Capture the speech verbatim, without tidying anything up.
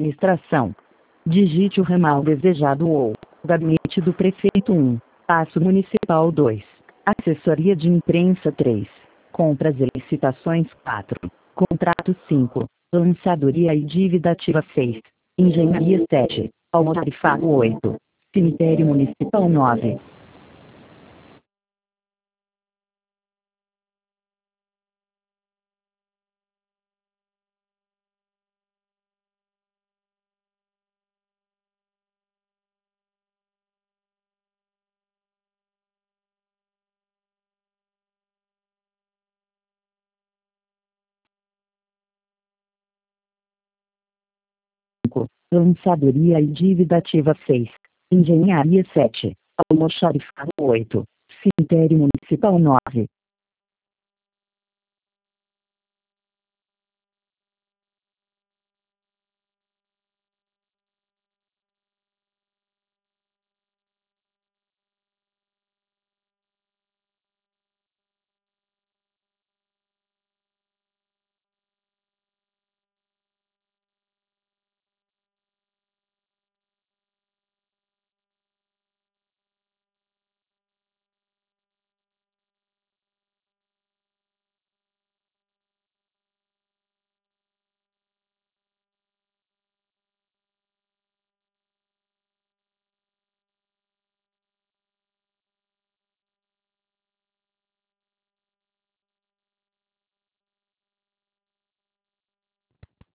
administração. Digite o ramal desejado ou gabinete do prefeito um, Paço Municipal dois, assessoria de imprensa três, compras e licitações quatro, contrato cinco, lançadoria e dívida ativa seis, engenharia sete, almoxarifado oito, cemitério municipal nove. Lançadoria e dívida ativa seis, engenharia sete, almoxarifado oito, cemitério municipal nove.